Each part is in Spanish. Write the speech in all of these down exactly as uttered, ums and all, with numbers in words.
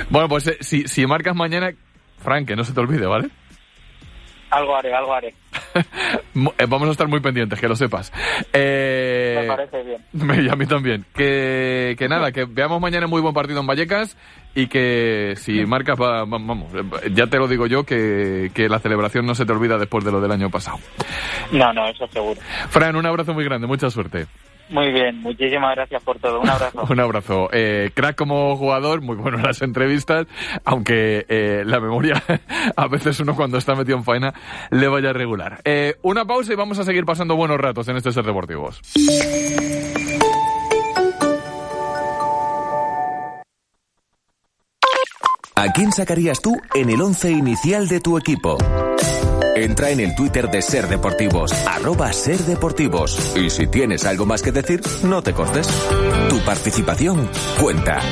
Bueno, pues eh, si, si marcas mañana, Fran, que no se te olvide, ¿vale? Algo haré, algo haré. Vamos a estar muy pendientes, que lo sepas. Eh, Me parece bien. Y a mí también. Que, que nada, que veamos mañana muy buen partido en Vallecas y que si marcas, va, vamos, ya te lo digo yo, que, que la celebración no se te olvida después de lo del año pasado. No, no, eso seguro. Fran, un abrazo muy grande, mucha suerte. Muy bien, muchísimas gracias por todo. Un abrazo. Un abrazo. Eh, crack como jugador, muy bueno en las entrevistas, aunque eh, la memoria, a veces uno cuando está metido en faena, le vaya a regular. Eh, una pausa y vamos a seguir pasando buenos ratos en este Ser Deportivos. ¿A quién sacarías tú en el once inicial de tu equipo? Entra en el Twitter de Ser Deportivos, arroba Ser Deportivos. Y si tienes algo más que decir, no te cortes. Tu participación cuenta.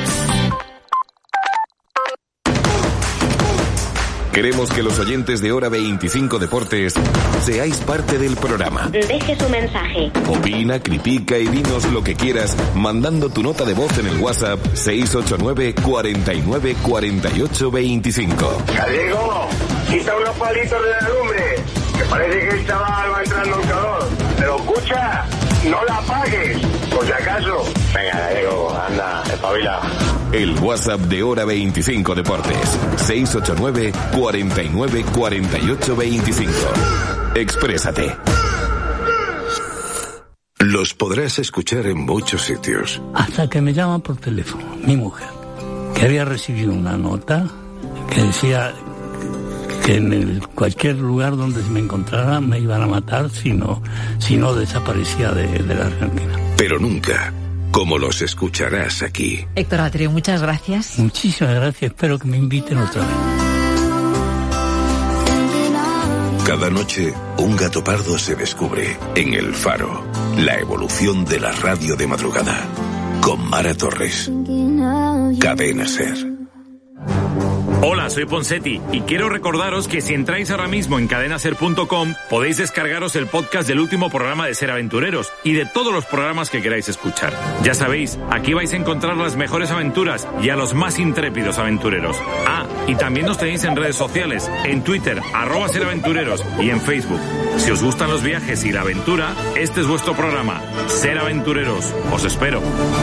Queremos que los oyentes de Hora veinticinco Deportes seáis parte del programa. Deje su mensaje. Opina, critica y dinos lo que quieras mandando tu nota de voz en el WhatsApp seis ocho nueve, cuarenta y nueve, cuarenta y ocho, veinticinco. Gallego, quita unos palitos de la lumbre, que parece que el chaval va entrando en calor. Pero escucha, no la apagues, por si acaso. Venga, Gallego, anda, espabila. El WhatsApp de Hora veinticinco Deportes, seis ocho nueve, cuarenta y nueve, cuarenta y ocho, veinticinco. Exprésate. Los podrás escuchar en muchos sitios. Hasta que me llama por teléfono mi mujer, que había recibido una nota que decía que en el, cualquier lugar donde me encontrara me iban a matar si no, si no desaparecía de, de la Argentina. Pero nunca como los escucharás aquí. Héctor Atrio, muchas gracias. Muchísimas gracias, espero que me inviten otra vez. Cada noche, un gato pardo se descubre en El Faro, la evolución de la radio de madrugada, con Mara Torres. Cadena Ser. Hola, soy Ponsetti y quiero recordaros que si entráis ahora mismo en cadena ser punto com podéis descargaros el podcast del último programa de Ser Aventureros y de todos los programas que queráis escuchar. Ya sabéis, aquí vais a encontrar las mejores aventuras y a los más intrépidos aventureros. Ah, y también nos tenéis en redes sociales, en Twitter, arroba Ser Aventureros y en Facebook. Si os gustan los viajes y la aventura, este es vuestro programa, Ser Aventureros. Os espero.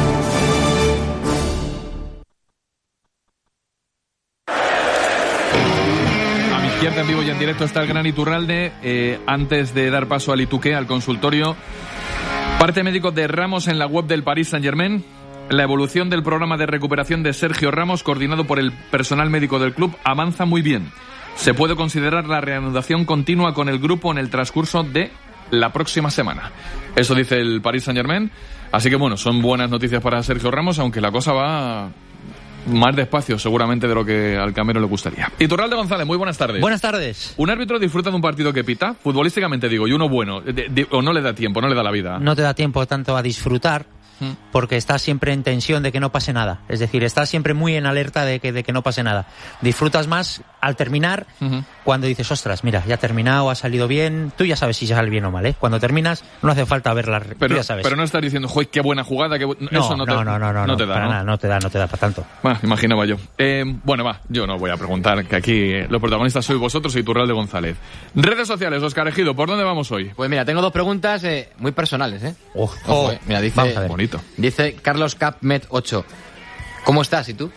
En vivo y en directo está el gran Iturralde. Eh, antes de dar paso al Ituque, al consultorio, parte médico de Ramos en la web del Paris Saint-Germain. La evolución del programa de recuperación de Sergio Ramos, coordinado por el personal médico del club, avanza muy bien. Se puede considerar la reanudación continua con el grupo en el transcurso de la próxima semana. Eso dice el Paris Saint-Germain. Así que bueno, son buenas noticias para Sergio Ramos, aunque la cosa va más despacio seguramente de lo que al Camero le gustaría. Iturralde González, muy buenas tardes. Buenas tardes. ¿Un árbitro disfruta de un partido que pita? Futbolísticamente digo, y uno bueno, de, de, o no le da tiempo, no le da la vida. No te da tiempo tanto a disfrutar, porque estás siempre en tensión de que no pase nada. Es decir, estás siempre muy en alerta de que, de que no pase nada. Disfrutas más al terminar, uh-huh. cuando dices, ostras, mira, ya ha terminado, ha salido bien. Tú ya sabes si sale bien o mal, ¿eh? Cuando terminas, no hace falta verla. Pero, tú ya sabes. Pero no estás diciendo, joder, qué buena jugada, qué bu-". No, eso no, no, te, no, no, no, no te da, para ¿no? nada, no te da, no te da para tanto. Bueno, imaginaba yo. Eh, bueno, va, yo no voy a preguntar, que aquí los protagonistas sois vosotros y Iturralde González. Redes sociales, Óscar Ejido, ¿por dónde vamos hoy? Pues mira, tengo dos preguntas eh, muy personales, ¿eh? Oh, Ojo, eh. Mira, dice, vamos a ver. Bonito. Dice Carlos Capmet ocho. ¿Cómo estás? ¿Y tú?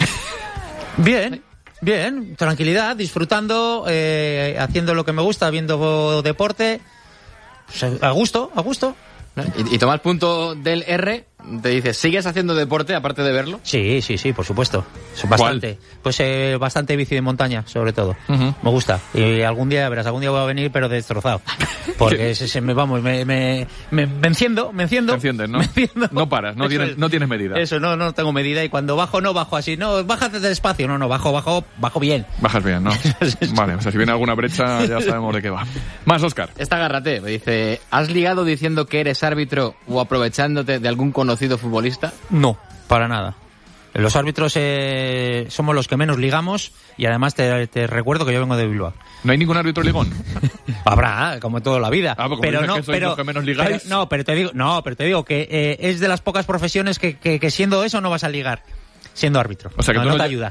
Bien. ¿Sí? Bien, tranquilidad, disfrutando, eh, haciendo lo que me gusta, viendo deporte, pues a gusto, a gusto. Y, y Tomás Punto del R te dice, ¿sigues haciendo deporte aparte de verlo? Sí, sí, sí, por supuesto. Bastante. ¿Cuál? Pues eh, bastante bici de montaña, sobre todo. Uh-huh. Me gusta. Y algún día, verás, algún día voy a venir, pero destrozado. Porque se, se me, vamos, me, me, me, me enciendo, me enciendo. Te enciendes, ¿no? Me enciendo. No paras, no tienes, es. no tienes medida. Eso, no, no tengo medida. Y cuando bajo, no bajo así. No, bájate despacio. No, no, bajo, bajo, bajo bien. Bajas bien, ¿no? Vale, o sea, si viene alguna brecha, ya sabemos de qué va. Más, Óscar. Esta agárrate, me dice, ¿has ligado diciendo que eres árbitro o aprovechándote de algún conocido futbolista? No, para nada. Los árbitros eh, somos los que menos ligamos y además te, te recuerdo que yo vengo de Bilbao. ¿No hay ningún árbitro ligón? Habrá, como toda la vida. Ah, pero no, que sois pero, los que menos ligáis. Pero, no, pero te digo, no, pero te digo que eh, es de las pocas profesiones que, que, que siendo eso no vas a ligar, siendo árbitro. O sea que no, tú no no te ayuda.